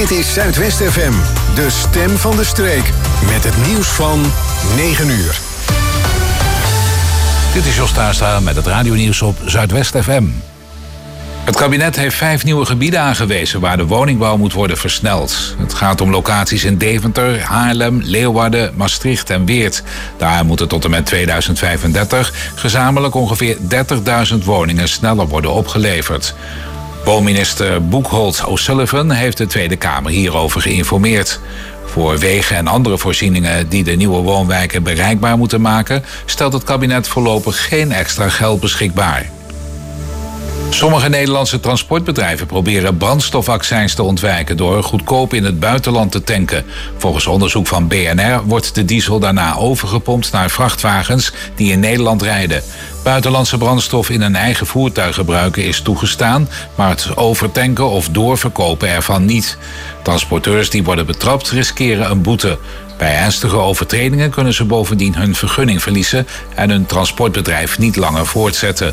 Dit is Zuidwest FM, de stem van de streek. Met het nieuws van 9 uur. Dit is Jos Tuinstra met het radionieuws op Zuidwest FM. Het kabinet heeft 5 nieuwe gebieden aangewezen waar de woningbouw moet worden versneld. Het gaat om locaties in Deventer, Haarlem, Leeuwarden, Maastricht en Weert. Daar moeten tot en met 2035 gezamenlijk ongeveer 30.000 woningen sneller worden opgeleverd. Woonminister Boekholt O'Sullivan heeft de Tweede Kamer hierover geïnformeerd. Voor wegen en andere voorzieningen die de nieuwe woonwijken bereikbaar moeten maken, stelt het kabinet voorlopig geen extra geld beschikbaar. Sommige Nederlandse transportbedrijven proberen brandstofaccijns te ontwijken door goedkoop in het buitenland te tanken. Volgens onderzoek van BNR wordt de diesel daarna overgepompt naar vrachtwagens die in Nederland rijden. Buitenlandse brandstof in een eigen voertuig gebruiken is toegestaan, maar het overtanken of doorverkopen ervan niet. Transporteurs die worden betrapt riskeren een boete. Bij ernstige overtredingen kunnen ze bovendien hun vergunning verliezen en hun transportbedrijf niet langer voortzetten.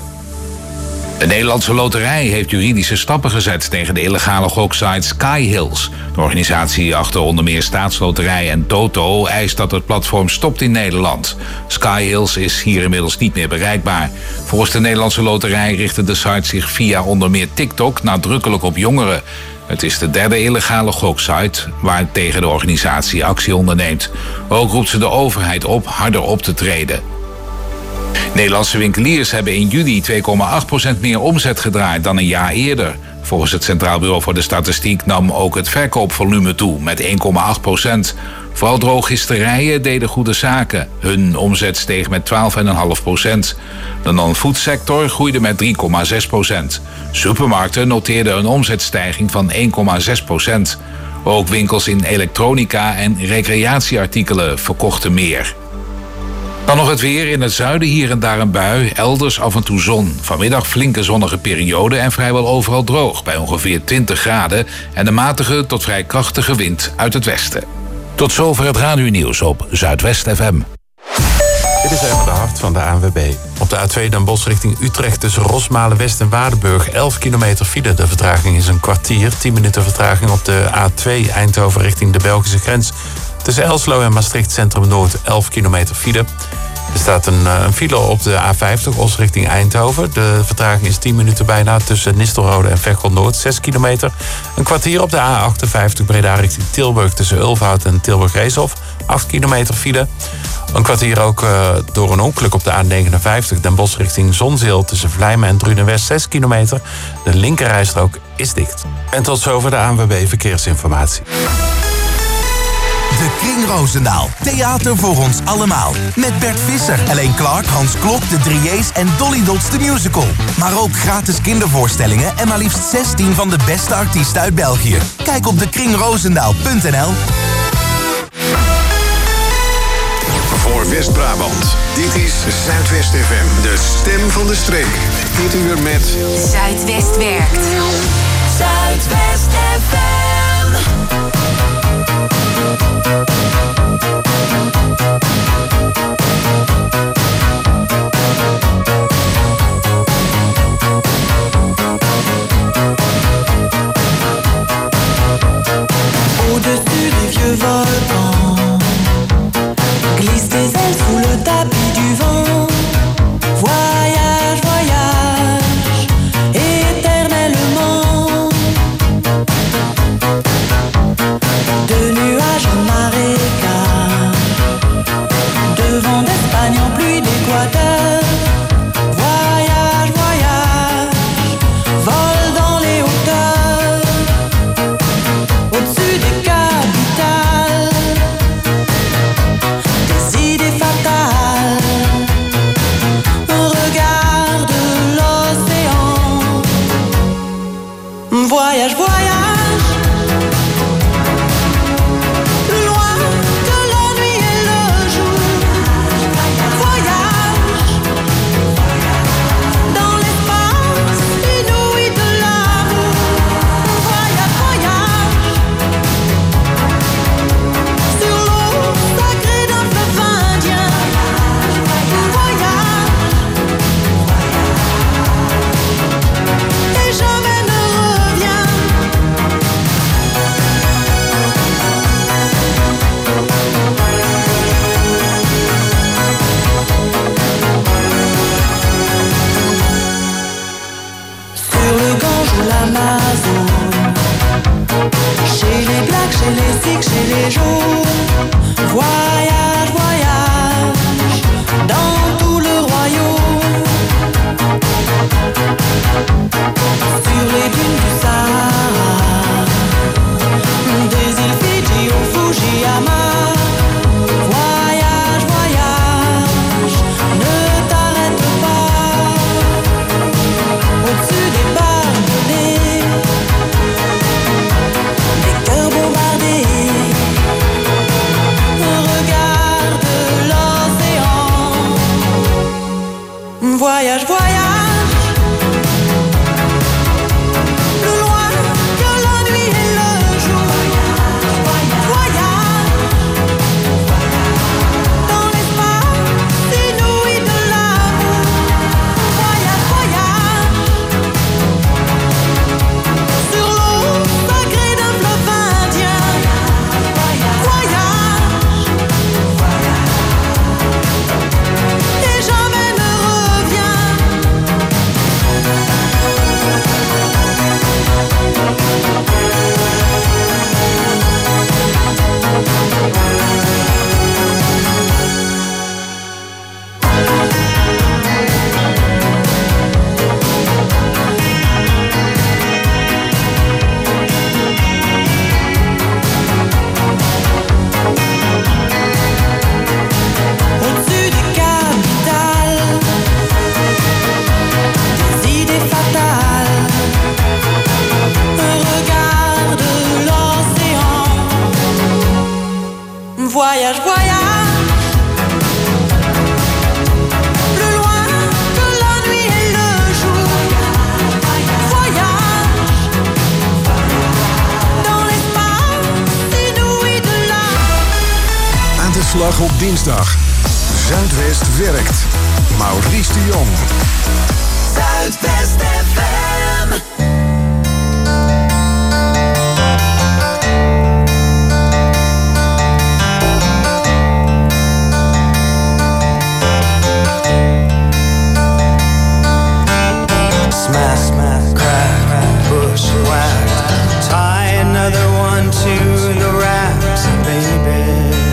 De Nederlandse Loterij heeft juridische stappen gezet tegen de illegale goksite Sky Hills. De organisatie achter onder meer Staatsloterij en Toto eist dat het platform stopt in Nederland. Sky Hills is hier inmiddels niet meer bereikbaar. Volgens de Nederlandse Loterij richtte de site zich via onder meer TikTok nadrukkelijk op jongeren. Het is de 3e illegale goksite waar tegen de organisatie actie onderneemt. Ook roept ze de overheid op harder op te treden. Nederlandse winkeliers hebben in juli 2,8% meer omzet gedraaid dan een jaar eerder. Volgens het Centraal Bureau voor de Statistiek nam ook het verkoopvolume toe met 1,8%. Vooral drogisterijen deden goede zaken. Hun omzet steeg met 12,5%. De non-foodsector groeide met 3,6%. Supermarkten noteerden een omzetstijging van 1,6%. Ook winkels in elektronica en recreatieartikelen verkochten meer. Dan nog het weer. In het zuiden hier en daar een bui. Elders af en toe zon. Vanmiddag flinke zonnige periode en vrijwel overal droog. Bij ongeveer 20 graden. En een matige tot vrij krachtige wind uit het westen. Tot zover het radionieuws op Zuidwest FM. Dit is even de hart van de ANWB. Op de A2 Den Bosch richting Utrecht tussen Rosmalen West en Waardenburg 11 kilometer file. De vertraging is een kwartier. 10 minuten vertraging op de A2 Eindhoven richting de Belgische grens. Tussen Elslo en Maastricht Centrum Noord 11 kilometer file. Er staat een file op de A50 Os richting Eindhoven. De vertraging is 10 minuten bijna tussen Nistelrode en Veghel Noord 6 kilometer. Een kwartier op de A58 Breda richting Tilburg tussen Ulfhout en Tilburg-Reeshof 8 kilometer file. Een kwartier ook door een ongeluk op de A59 Den Bosch richting Zonzeel tussen Vlijmen en Drunenwest 6 kilometer. De linkerrijstrook is dicht. En tot zover de ANWB Verkeersinformatie. De Kring Roosendaal. Theater voor ons allemaal. Met Bert Visser, Elaine Clark, Hans Klok, de Drieërs en Dolly Dots the Musical. Maar ook gratis kindervoorstellingen en maar liefst 16 van de beste artiesten uit België. Kijk op dekringroosendaal.nl. Voor West-Brabant. Dit is Zuidwest FM, de stem van de streek. Dit uur met Zuidwest werkt. Zuidwest FM. Au-dessus des vieux volcans glissent des ailes sous le tapis du vent. Voyage, voyage, éternellement. De nuages en marécage, de vent d'Espagne en pluie d'Équateur. Voyage, voyage, vol dans les hauteurs, au-dessus des capitales, des idées fatales. Regarde l'océan. Voyage, voyage, loin de la nuit et le jour. Voyage, les cycles chez les jaunes. Voyage, voyage, dans tout le royaume. Sur les dunes du Sahara, des îles Fidji au Fujiyama. Voyage, voyage, ne t'arrête pas. Au-dessus des barbelés, des cœurs bombardés. Regarde l'océan. Voyage, voyage. Voyage, voyage, plus loin que la nuit et le jour. Voyage, dans l'espace inouï de l'âme. Aan de slag op dinsdag. Zuidwest werkt. Maurice de Jong. Zuidwest FM. Smack, crack, bushwhacked. Tie another one to the racks, baby.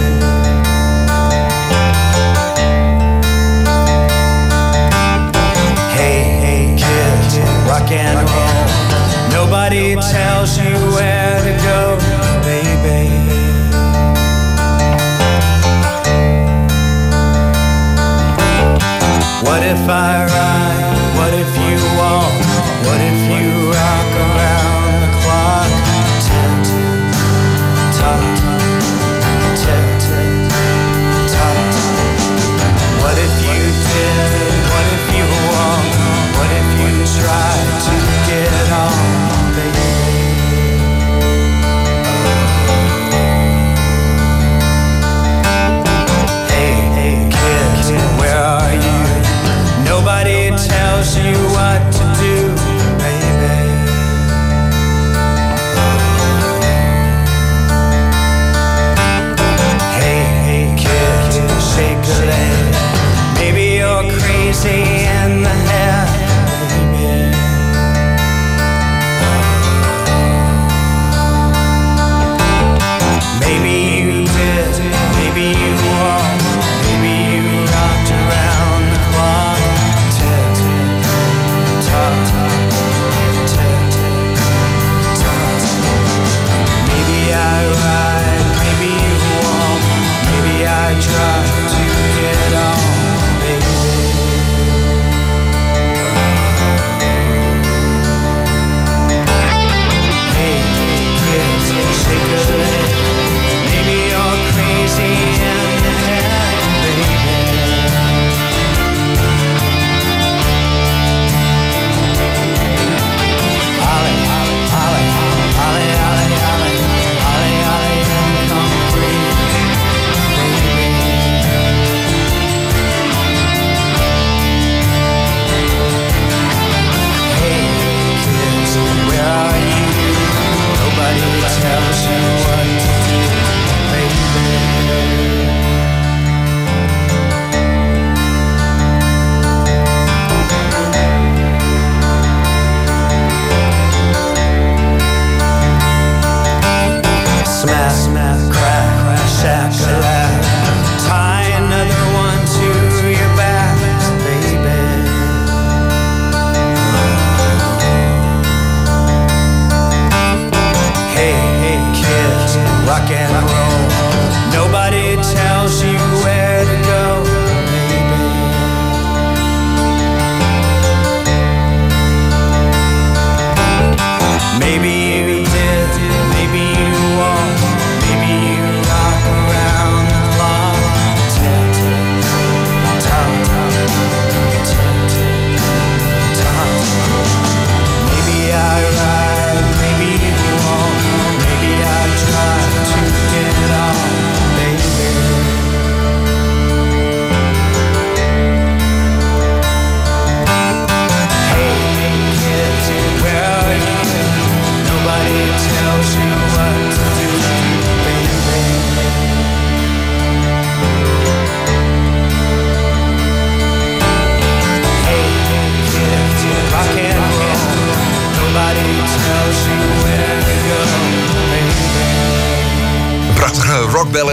Hey, kid, rock and roll. Nobody tells you where to go, baby. What if I ride? What if you walk? What if you rock around the clock? Tick, tock, tick, tock. What if you did? What if you walk? What if you try to get on, baby? Hey, kid, where are you? Nobody tells you what to do, baby. Hey, kid, shake a leg. Maybe you're crazy in the head, baby. Maybe you did, maybe you won't. Maybe you rocked around the clock. Tick, tock.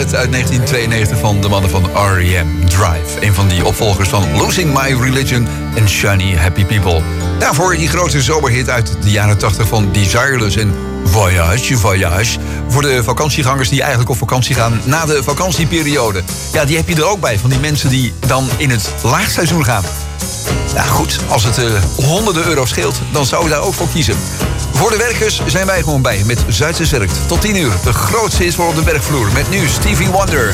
hit uit 1992 van de mannen van R.E.M. Drive. Een van die opvolgers van Losing My Religion en Shiny Happy People. Daarvoor die grote zomerhit uit de jaren 80 van Desireless en Voyage, Voyage. Voor de vakantiegangers die eigenlijk op vakantie gaan na de vakantieperiode. Ja, die heb je er ook bij, van die mensen die dan in het laagseizoen gaan. Ja goed, als het honderden euro scheelt, dan zou je daar ook voor kiezen. Voor de werkers zijn wij gewoon bij met Zuidse Werkt. Tot 10 uur, de grootste is voor op de werkvloer. Met nu Stevie Wonder.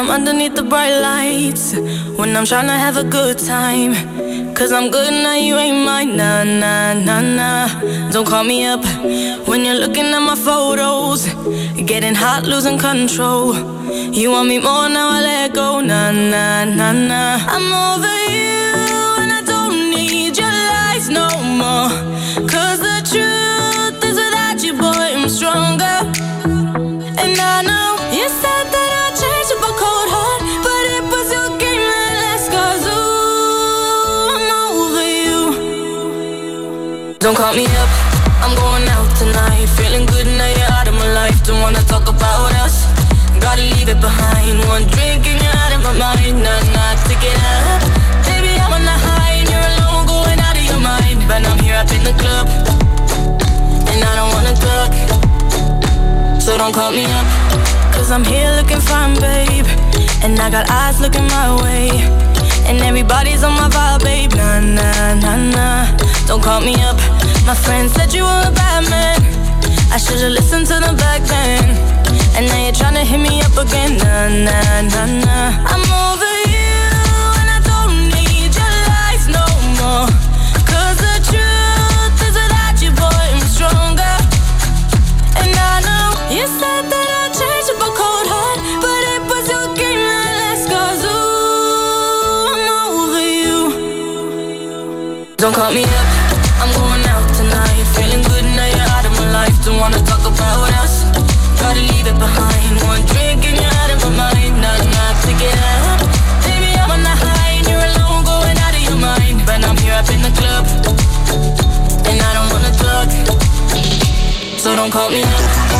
I'm underneath the bright lights, when I'm trying to have a good time. Cause I'm good now, you ain't mine, nah, nah, nah, nah. Don't call me up when you're looking at my photos, getting hot, losing control. You want me more, now I let go, nah, nah, nah, nah. I'm over you and I don't need your lies no more. Cause the truth is without you, boy, I'm stronger. And I know you said that I'd change up a cold heart, but it was your game that last. Cause ooh, I'm over you. Don't call me up, I'm going out tonight. Feeling good now you're out of my life. Don't wanna talk about us, gotta leave it behind. One drink and you're out of my mind. Not to get up, baby, I'm on the high and you're alone, going out of your mind. But I'm here up in the club, and I don't wanna talk, so don't call me up. Cause I'm here looking fine, babe, and I got eyes looking my way, and everybody's on my vibe, babe. Nah, nah, nah, nah. Don't call me up. My friend said you were a bad man, I should've listened to them back then. And now you're tryna hit me up again. Nah, nah, nah, nah. I'm over you and I don't need your lies no more. Cause the truth is without you, boy, I'm stronger. And I know you said that I'd change up a cold heart, but it was your game that last. Cause ooh, I'm over you. Don't call me up, I'm going out tonight. Feeling good now you're out of my life. Don't wanna talk about us, gotta leave it behind. One drink and you're out of my mind. Not to get up, baby, I'm on the high and you're alone, going out of your mind. But I'm here up in the club, and I don't wanna talk, so don't call me up.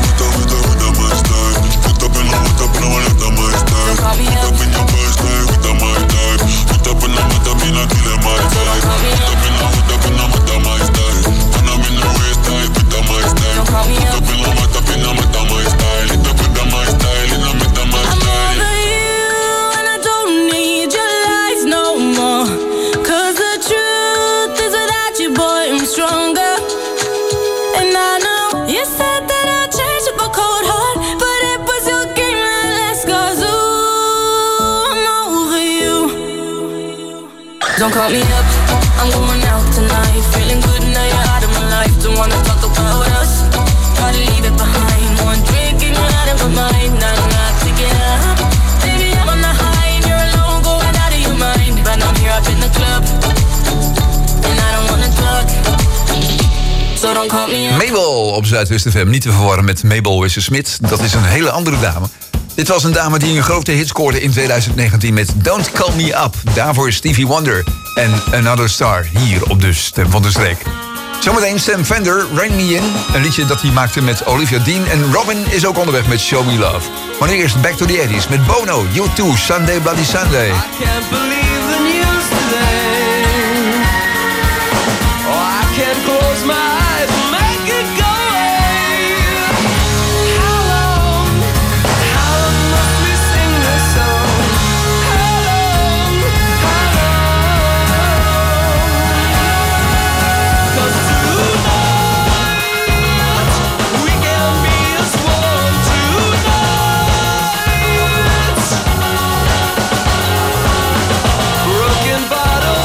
Don't call me up, I'm going out tonight. Feeling good now you're out of my life. Don't wanna talk about us, gotta leave it behind. One drink and you're out of my mind. Not to get up, baby, I'm on the high and you're alone, going out of your mind. But I'm here up in the club, and I don't wanna talk, so don't call me up. Mabel op Zuidwest FM, niet te verwarren met Mabel Wisse-Smit. Dat is een hele andere dame. Dit was een dame die een grote hit scoorde in 2019 met Don't Call Me Up. Daarvoor Stevie Wonder en Another Star hier op de Stem van de Streek. Zometeen Sam Fender, Rain Me In. Een liedje dat hij maakte met Olivia Dean. En Robin is ook onderweg met Show Me Love. Maar nu eerst Back to the 80s met Bono, U2, Sunday Bloody Sunday. I can't believe the news today. Oh, I can't close my eyes and make it go away. How long must we sing this song? How long? 'Cause tonight we can be as one tonight. Broken bottles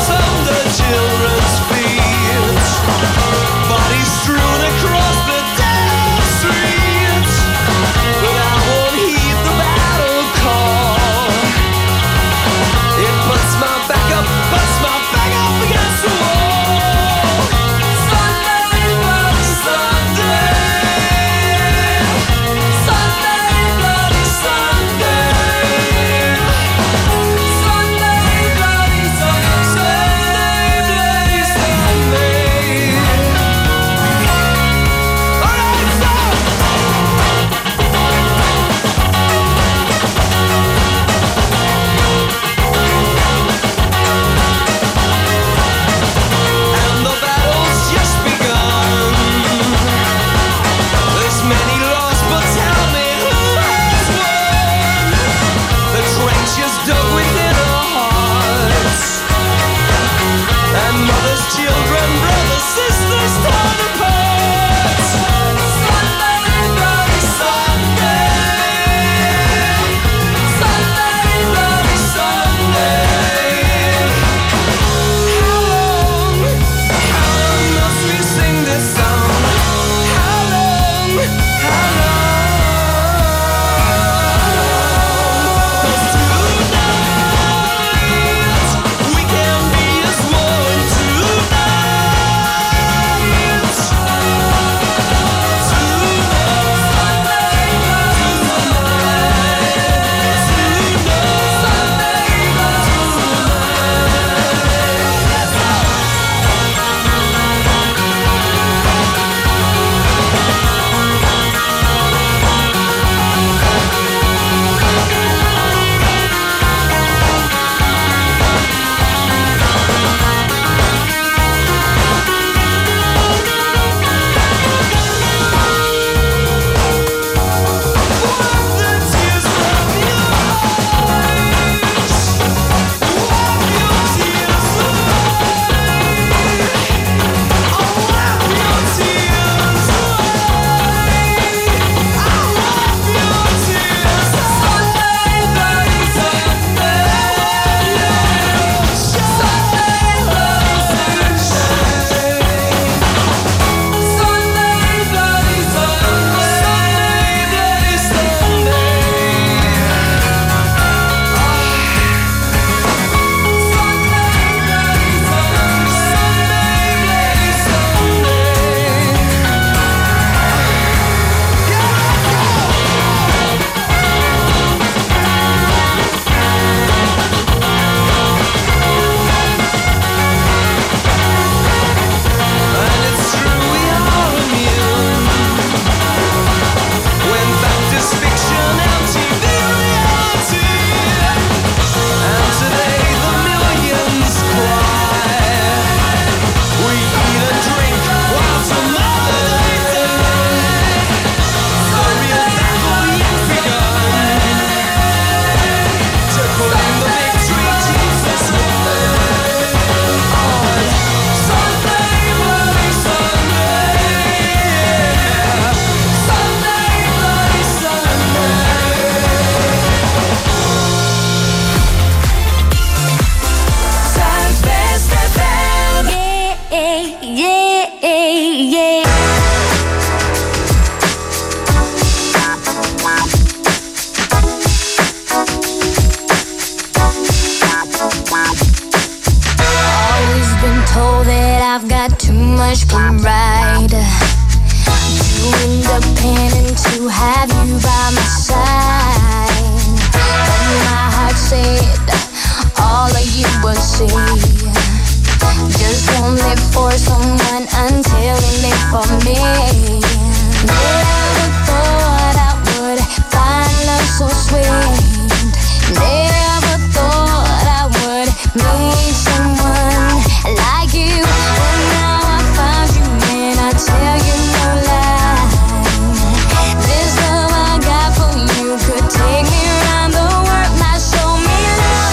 much pride. Too independent to have you by my side. But my heart said all of you would see. Just won't live for someone until you live for me. Never thought I would find love so sweet. Never thought I would meet someone like you. But now I found you and I tell you no lie. This love I got for you could take me around the world. Now show me love,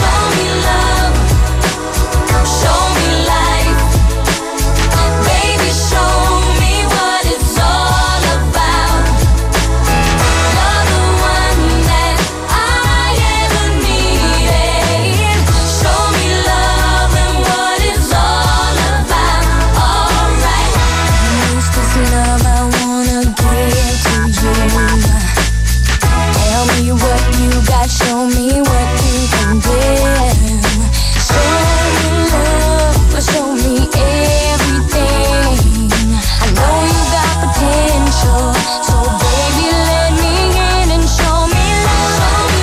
show me life. Baby, show me what it's all about. You're the one that I ever needed. Show me love and what it's all about. Alright. Use this love I wanna give to you. Tell me what you got, show me what you can give. Show me love, show me everything. I know you got potential, so baby let me in and show me love.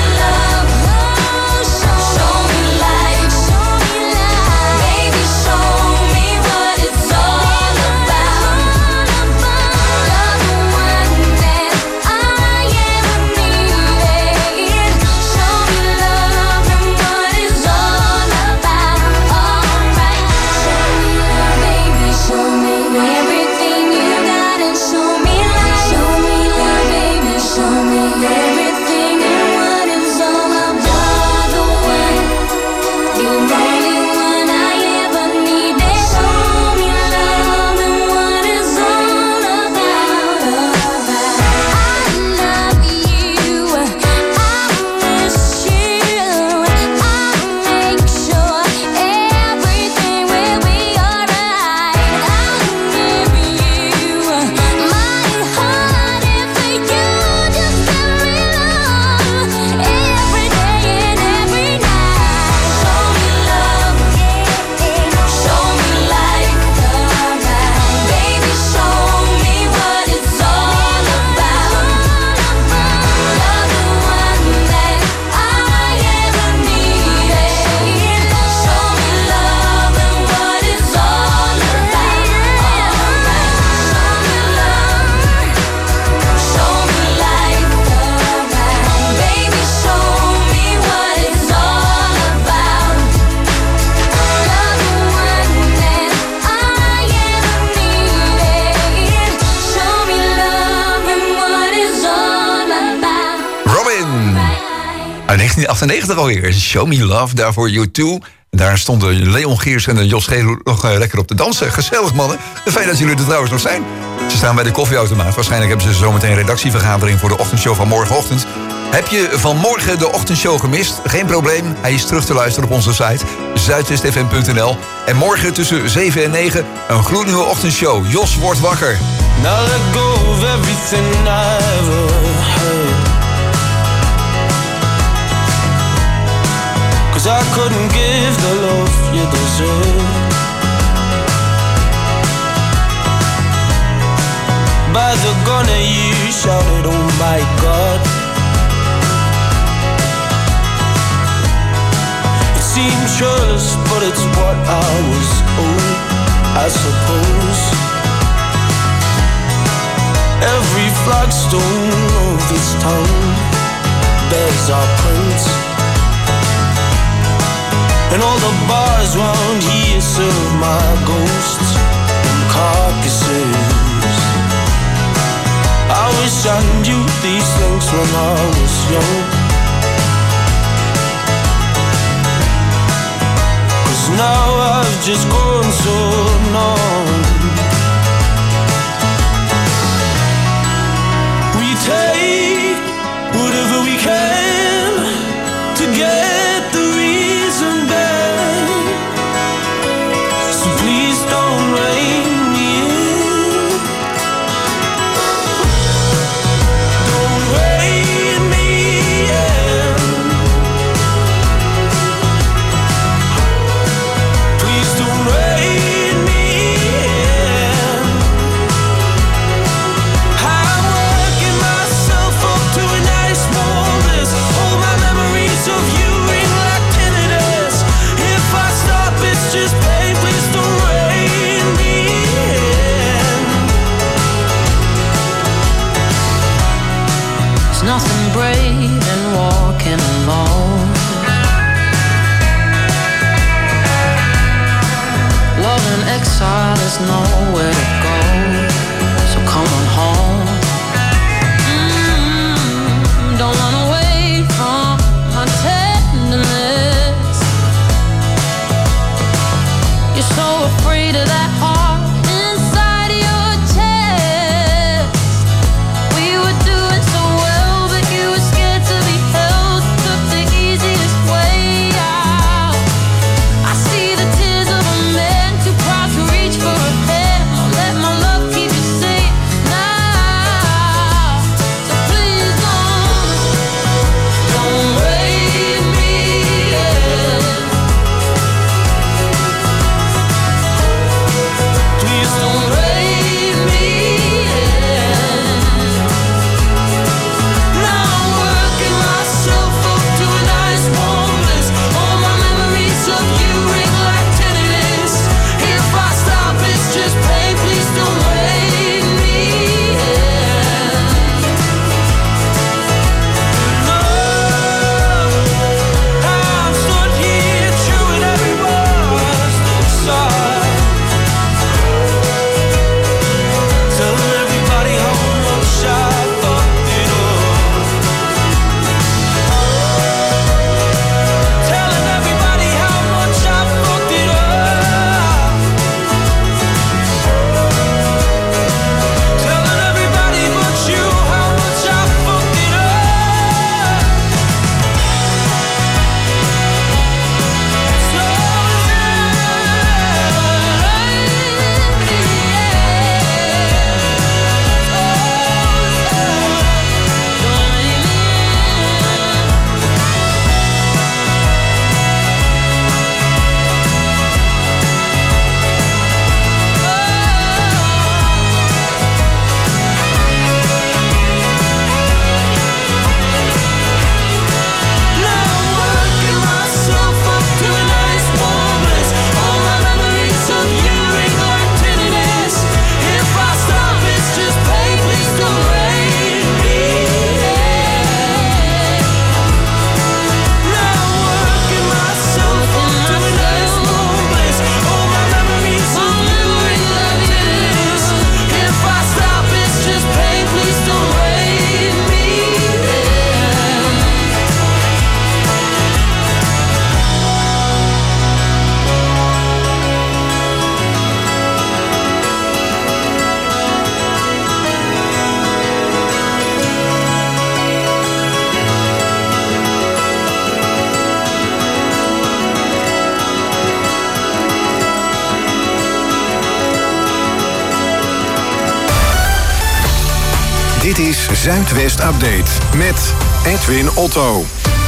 Show me life. Baby, show me what it's all about. You're the one that I ever needed. Show me love and what it's all about. Alright. Show me love, baby. Show me everything you got and show me life. Show me love, baby. Show me everything and what it's all about. You're the one, the only one I ever needed. Show me love and what it's all about. I love you, I miss you. I'll make sure everything will be alright. I'll give you my heart if you just give me love every day and every night. Show me love, show me life. Baby, show me what it's all about. You're the one that I ever needed. Show me love and what it's all about. Alright. Show me love, show me life. Baby, show me what it's all about. You're the one that I ever needed. Show me love and what it's all about. Robin. Uit 1998 alweer. Show Me Love, daarvoor U2. Daar stonden Leon Geers en Jos Geel nog lekker op te dansen. Gezellig, mannen. Fijn dat jullie er trouwens nog zijn. Ze staan bij de koffieautomaat. Waarschijnlijk hebben ze zometeen een redactievergadering voor de ochtendshow van morgenochtend. Heb je vanmorgen de ochtendshow gemist? Geen probleem. Hij is terug te luisteren op onze site zuidwestfm.nl. En morgen tussen 7 en 9 een gloednieuwe ochtendshow. Jos wordt wakker. Now let go of everything I ever heard. 'Cause I couldn't give the love you deserve. By the gun you shouted, oh my God. It seems trust, but it's what I was owed, I suppose. Every flagstone of this town bears our prints, and all the bars round here serve my ghosts and carcasses. I wish I knew these things when I was young, 'cause now I've just gone so numb. We take whatever we can to get the reason back, so please don't rein me in. Don't rein me in. Please don't rein me in. there's nowhere to go. So come on home. Don't run away from my tenderness. You're so afraid of that heart inside your chest. We were doing so well, but you were scared to be held. Took the easiest way out. I see the tears of a man too proud to reach for a hand. I'll let my love keep you safe now. So please don't raise me. Please don't raise me. Now I'm working myself up to a nice warm bliss. All my memories of you ring like tinnitus. If I stop, it's just pain. Please don't raise me. No, I'm stood here chewing every word inside, telling everybody how much I fucked it up. Telling everybody how much I fucked it up. Telling everybody but you how much I fucked it up. Now I'm working myself up to a nice warm bliss. All my memories of you ring like tinnitus. If I stop, it's just pain. Please don't raise me. Now I'm working myself up to a nice warm bliss. All my memories of you ring like tinnitus. If I stop, it's just pain. Please don't raise me. Dit is Zuidwest Update met Edwin Otto.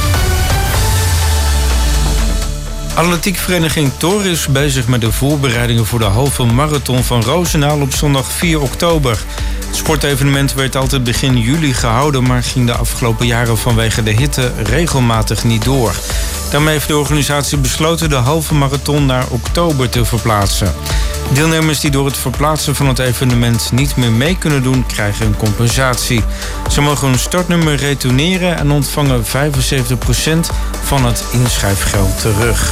Atletiekvereniging Thor is bezig met de voorbereidingen voor de halve marathon van Roosendaal op zondag 4 oktober. Het sportevenement werd altijd begin juli gehouden, maar ging de afgelopen jaren vanwege de hitte regelmatig niet door. Daarmee heeft de organisatie besloten de halve marathon naar oktober te verplaatsen. Deelnemers die door het verplaatsen van het evenement niet meer mee kunnen doen, krijgen een compensatie. Ze mogen hun startnummer retourneren en ontvangen 75% van het inschrijfgeld terug.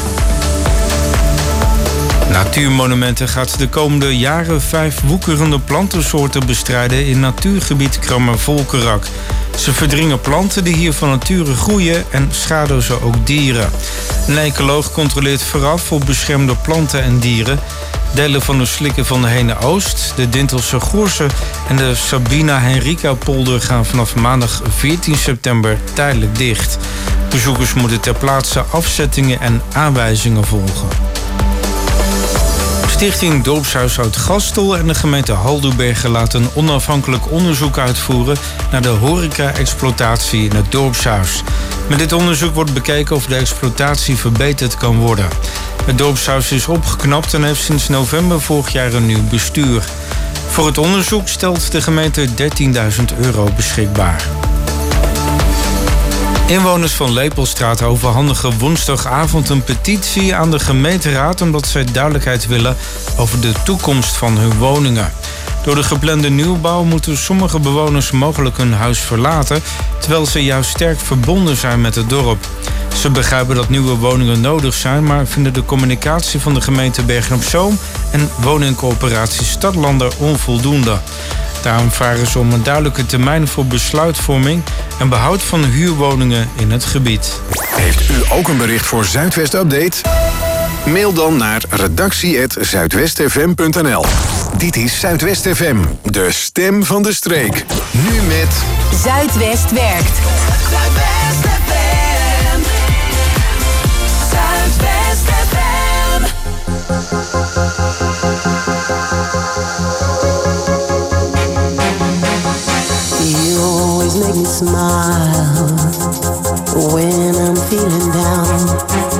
Natuurmonumenten gaat de komende jaren 5 woekerende plantensoorten bestrijden in natuurgebied Krammer-Volkerak. Ze verdringen planten die hier van nature groeien en schaden ze ook dieren. Een ecoloog controleert vooraf op beschermde planten en dieren. Delen van de slikken van de Hene-Oost, de Dintelse Goorse en de Sabina-Henrika-polder gaan vanaf maandag 14 september tijdelijk dicht. Bezoekers moeten ter plaatse afzettingen en aanwijzingen volgen. Stichting Dorpshuis Oud-Gastel en de gemeente Haldubergen laten een onafhankelijk onderzoek uitvoeren naar de horeca-exploitatie in het dorpshuis. Met dit onderzoek wordt bekeken of de exploitatie verbeterd kan worden. Het dorpshuis is opgeknapt en heeft sinds november vorig jaar een nieuw bestuur. Voor het onderzoek stelt de gemeente €13.000 beschikbaar. Inwoners van Lepelstraat overhandigen woensdagavond een petitie aan de gemeenteraad omdat zij duidelijkheid willen over de toekomst van hun woningen. Door de geplande nieuwbouw moeten sommige bewoners mogelijk hun huis verlaten, terwijl ze juist sterk verbonden zijn met het dorp. Ze begrijpen dat nieuwe woningen nodig zijn, maar vinden de communicatie van de gemeente Bergen-op-Zoom en woningcoöperatie Stadlander onvoldoende. Daarom vragen ze om een duidelijke termijn voor besluitvorming en behoud van huurwoningen in het gebied. Heeft u ook een bericht voor Zuidwest Update? Mail dan naar redactie@zuidwestfm.nl. Dit is Zuidwest FM, de stem van de streek. Nu met Zuidwest werkt. Zuidwest FM. Zuidwest FM. You always make me smile when I'm feeling down.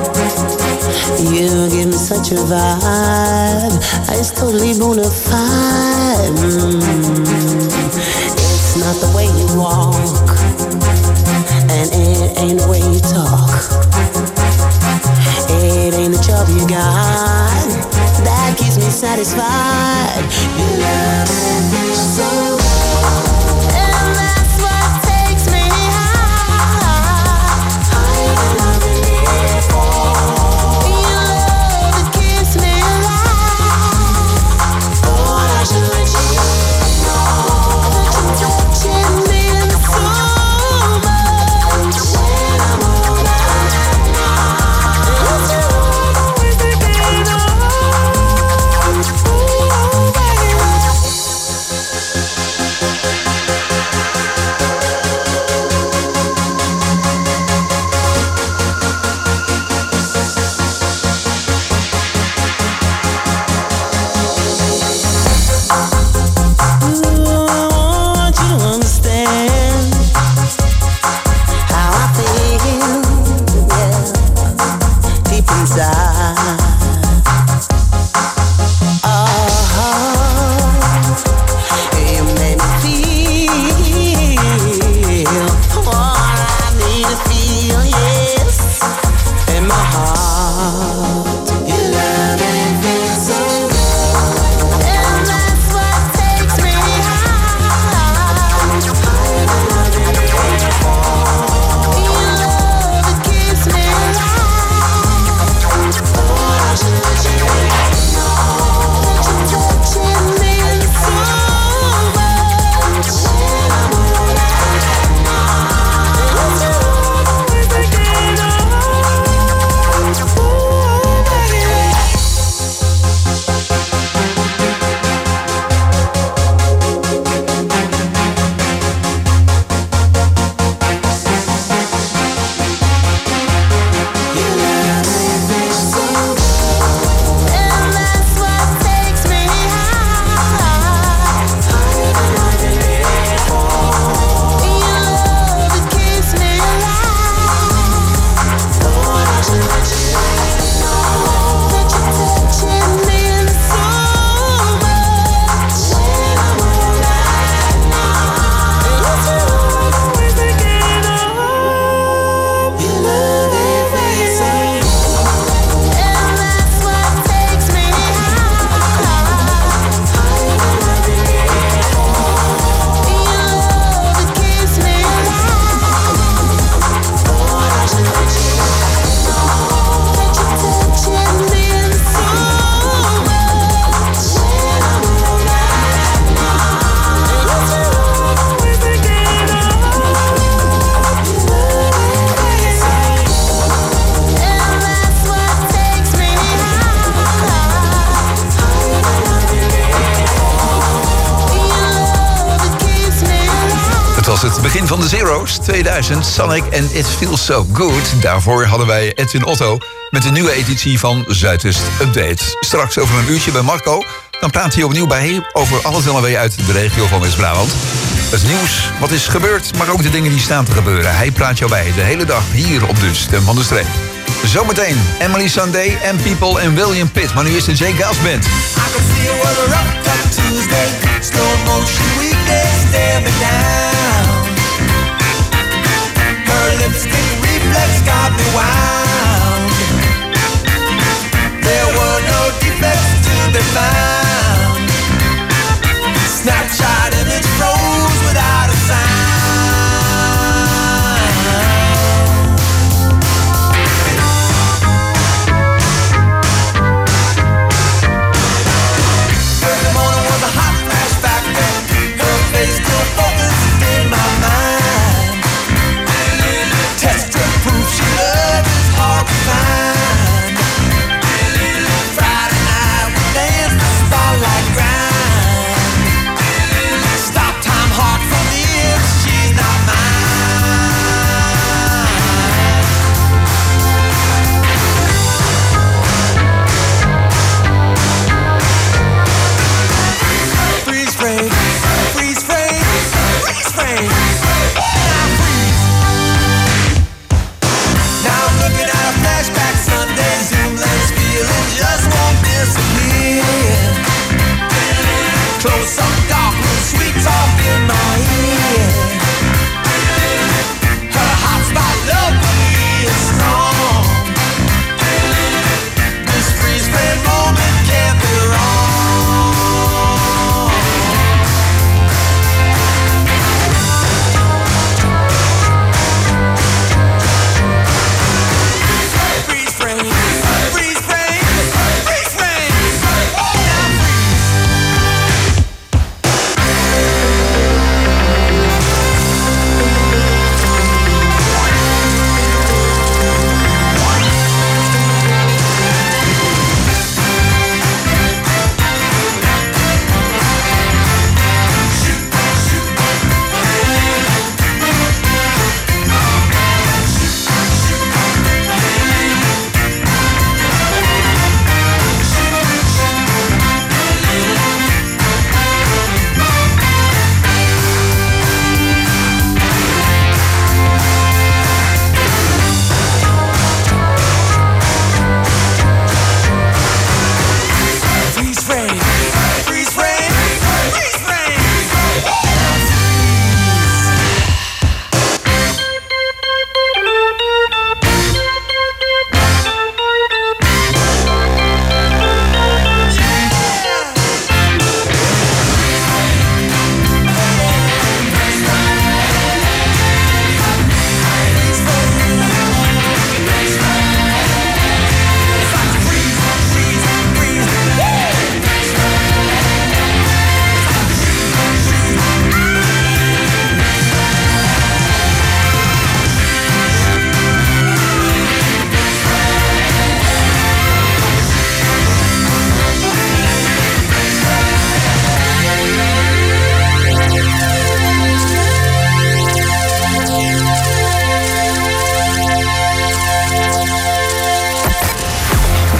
You give me such a vibe, it's totally bona fide. It's not the way you walk, and it ain't the way you talk. It ain't the job you got that keeps me satisfied. You love me so good. Het begin van de Zero's, 2000, Sonic and It Feels So Good. Daarvoor hadden wij Edwin Otto met een nieuwe editie van Zuidwest Update. Straks over een uurtje bij Marco. Dan praat hij opnieuw bij over alles en alweer uit de regio van West-Brabant. Het nieuws, wat is gebeurd, maar ook de dingen die staan te gebeuren. Hij praat jou bij de hele dag hier op de Stem van de Streek. Zometeen Emily Sandé en People en William Pitt. Maar nu is de J. Gals Band. I can feel we're up to Tuesday. Slow motion weekdays stare me down. Her lipstick reflex got me wound. There were no defects to be found.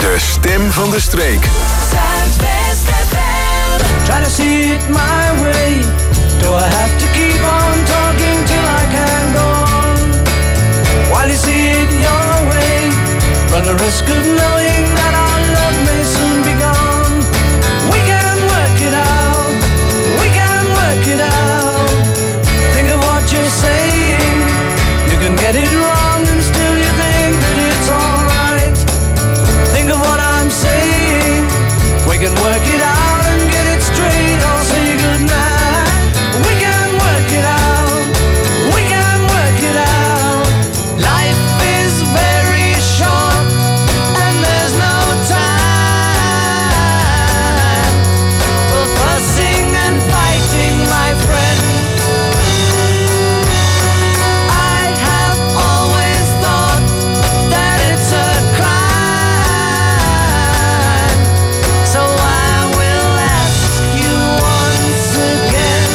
De stem van de streek. Zuidwest FM. Try to see it my way. Do I have to keep on talking till I can go on? While you see it your way, run the risk of knowing that our love may soon be gone. We can work it out. We can work it out. Think of what you're saying. You can get it wrong and still you think that it's alright. Think of what I'm saying. We can work it out and get it straight. I'll say goodnight. We can work it out. We can work it out. Life is very short and there's no time for fussing and fighting, my friend. I have always thought that it's a crime, so I will ask you once again.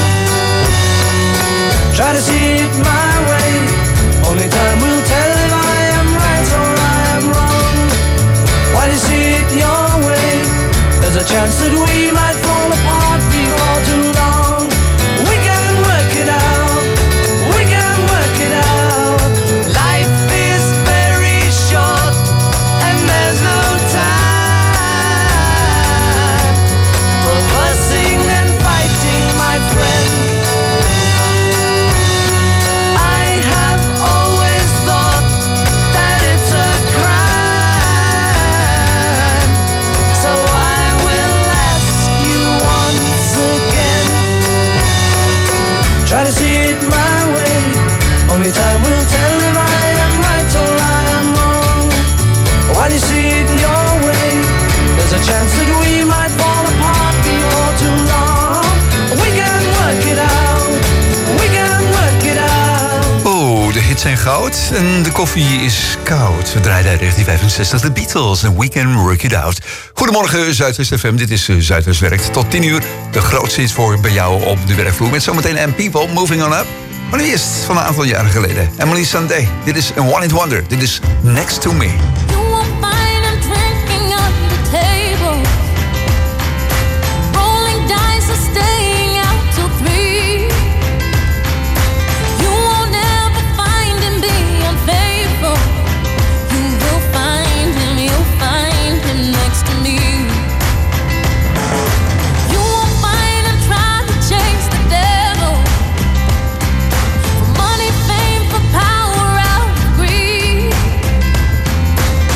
Try to see it my way. Only time will tell if I am right or I am wrong. While you see it your way, there's a chance that we might fall apart before too long. We can work it out. We can work it out. Life is very short and there's no time for fussing and fighting, my friend. I have always thought that it's a crime, so I will ask you once again. Try to see it my way. Only time will tell if I am right or I am wrong. While you see it your way, there's a chance that we might fall apart before too long. We can work it out. We can work it out. Oh, de hits zijn goud en de koffie is koud. We draaiden uit 1965 de Beatles en We Can Work It Out. Goedemorgen Zuidwest FM, dit is Zuidwest Werkt. Tot 10 uur, de grootste hits voor bij jou op de werkvloer. Met zometeen And People, Moving On Up. Maar nu eerst van een aantal jaren geleden. Emily Sandé, dit is A One Hit Wonder. Dit is Next To Me. You won't find him drinking at the table, rolling dice or staying out till 3. You won't ever find him being unfaithful. You will find him, you'll find him next to me. You won't find him trying to chase the devil, for money, fame, for power, out of greed.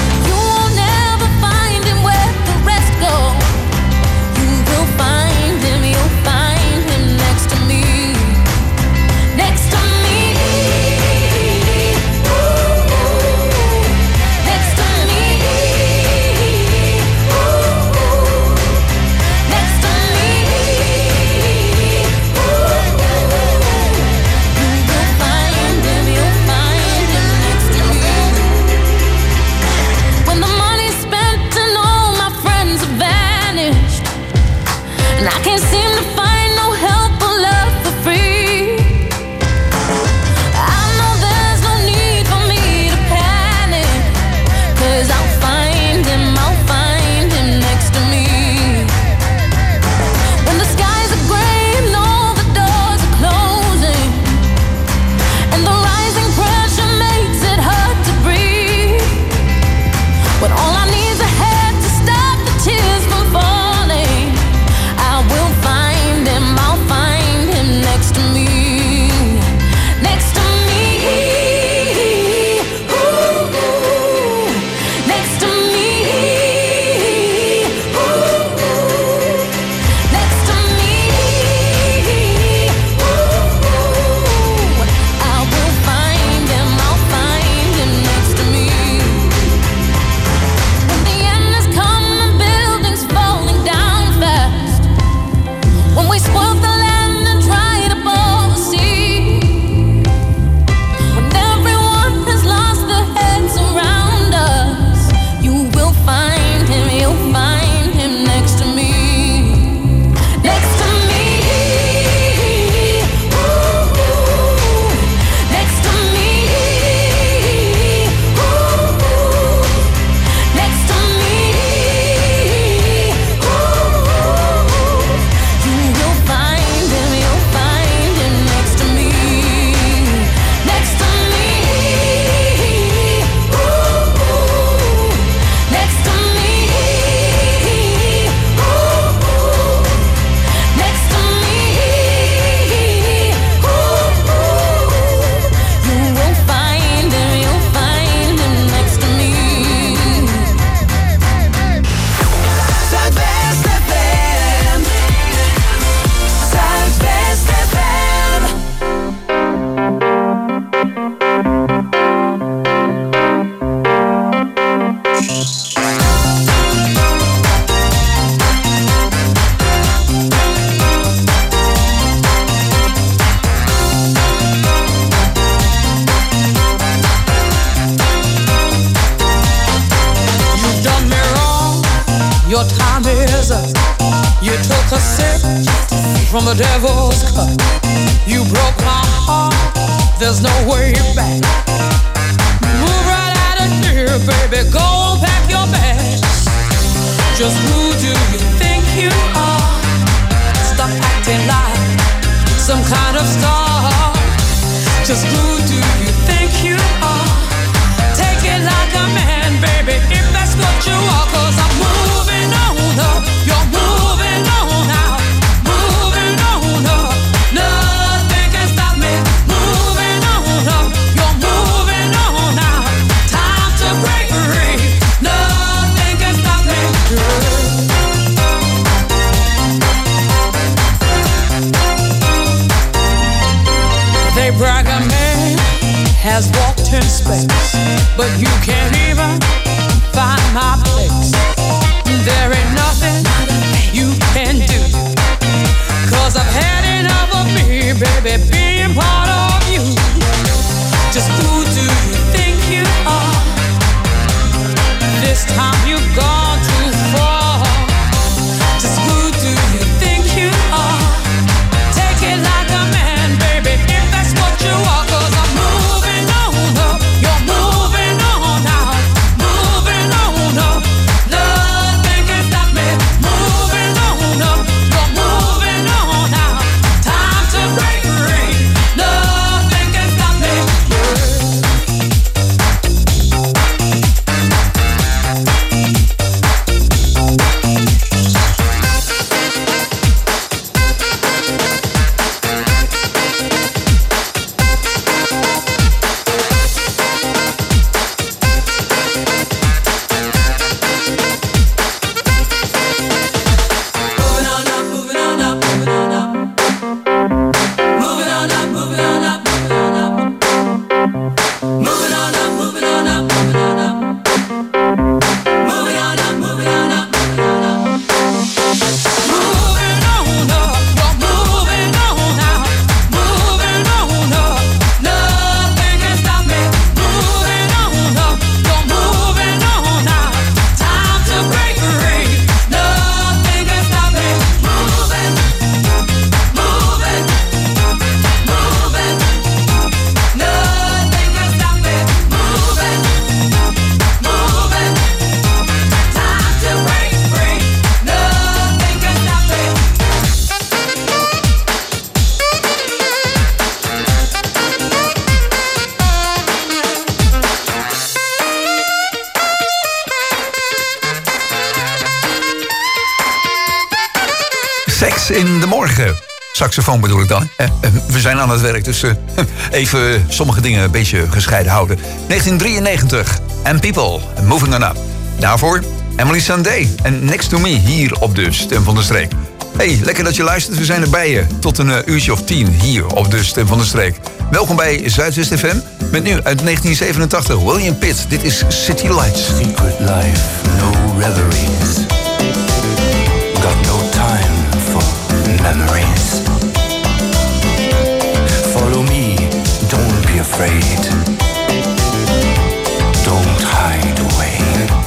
your time is up. You took a sip from the devil's cup. You broke my heart, there's no way back. Move right out of here, baby, go pack your bags. Just who do you think you are? Stop acting like some kind of star. Just who do you think you are? Take it like a man, baby, if that's what you are. Cause I'm moving on up, you're moving on out. Moving on up, nothing can stop me. Moving on up, you're moving on out. Time to break free, nothing can stop me. They brag a man has walked in space, but you can't even find my place. There ain't nothing you can do, cause I've had enough of me, baby, being part of you. Just who do you think you are? This time you've gone too far. Just who do you think you are? Take it like a man, baby, if that's what you are. Cause I'm moving on up, you're moving on out. Moving on up, nothing can stop me. Moving on up, you're moving on out. Time to break free, nothing can stop me. Seks in de morgen. Saxofoon bedoel ik dan. We zijn aan het werk, dus even sommige dingen een beetje gescheiden houden. 1993. And People, Moving On Up. Daarvoor Emily Sandé en Next To Me hier op de Stem van de Streek. Hey, lekker dat je luistert. We zijn erbij je tot een uurtje of 10 hier op de Stem van de Streek. Welkom bij Zuidwest FM. Met nu uit 1987 William Pitt. Dit is City Lights. Secret life, no reveries. Got no time for memories. Follow me, don't be afraid. Don't hide away.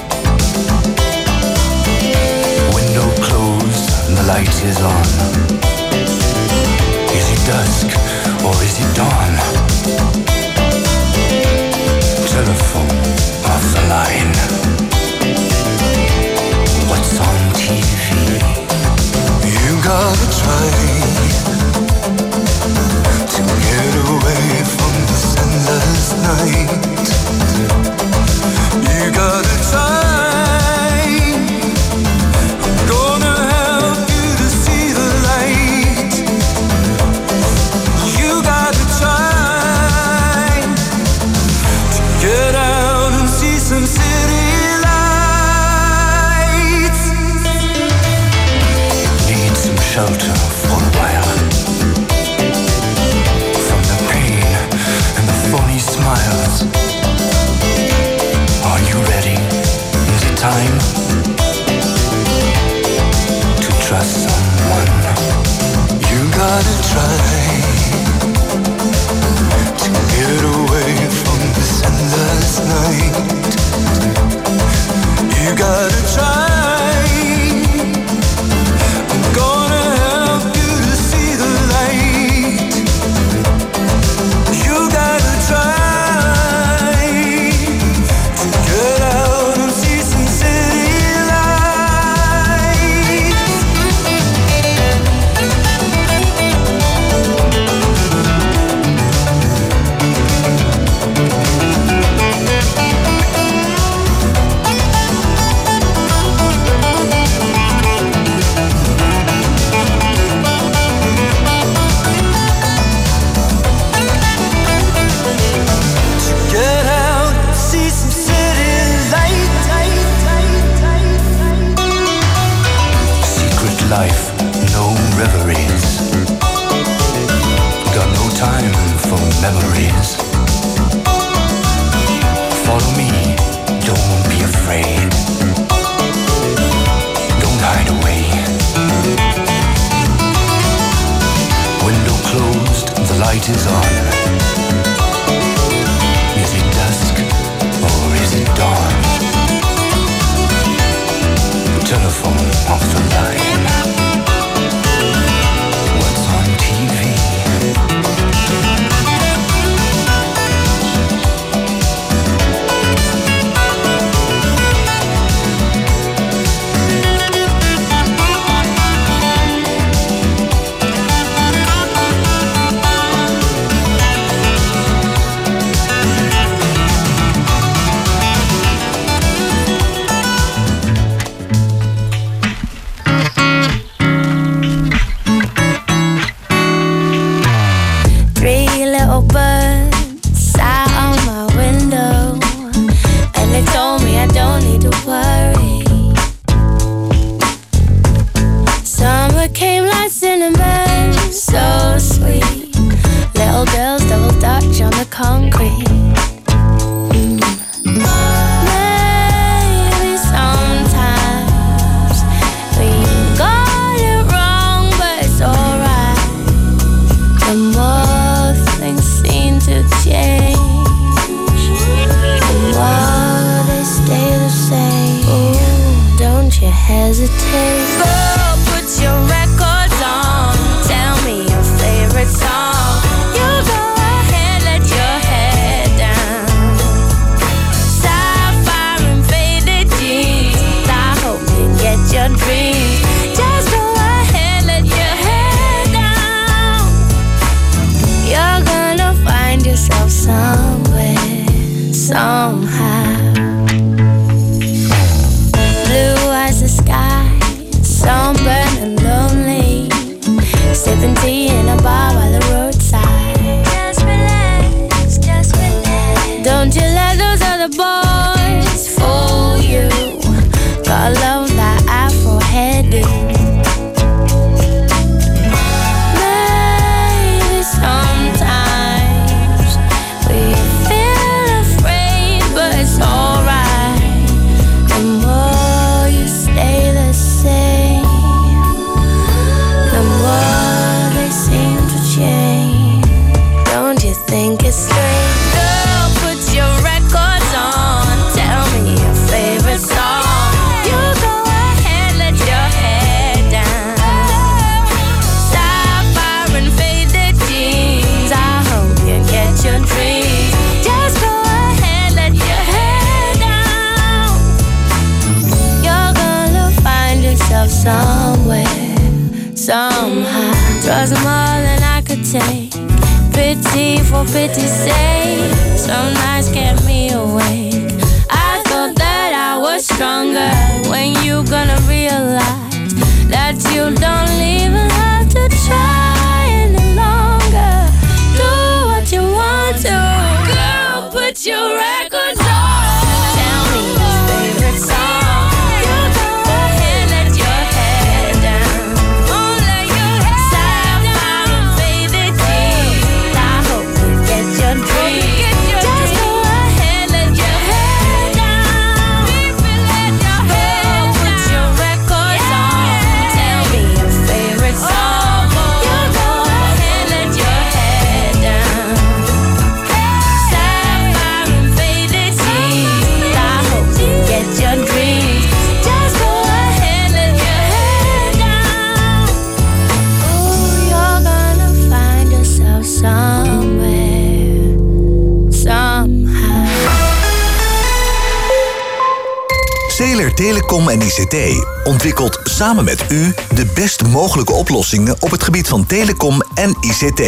Window closed, the light is on. Is it dusk or is it dawn? Telephone off the line. What's on TV? You gotta try to get away from this endless night. You gotta try. I'm gonna help you to see the light. You gotta try to get out and see some city lights. Need some shelter for a while from the pain and the phony smiles. Are you ready? Is it time to trust someone? You gotta try to get away from this endless night. You gotta try life, no reveries. Got no time for memories. Follow me, don't be afraid. Don't hide away. Window closed, the light is on. Is it dusk or is it dawn? Telephone off the line. What's on TV? Telecom en ICT ontwikkelt samen met u de best mogelijke oplossingen op het gebied van telecom en ICT.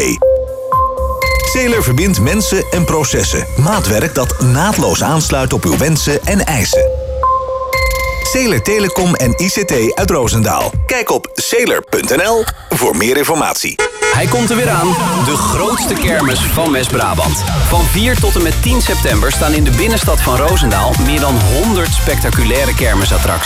Zeler verbindt mensen en processen. Maatwerk dat naadloos aansluit op uw wensen en eisen. Zeler Telecom en ICT uit Roosendaal. Kijk op zeler.nl voor meer informatie. Hij komt er weer aan, de grootste kermis van West-Brabant. Van 4 tot en met 10 september staan in de binnenstad van Roosendaal meer dan 100 spectaculaire kermisattracties.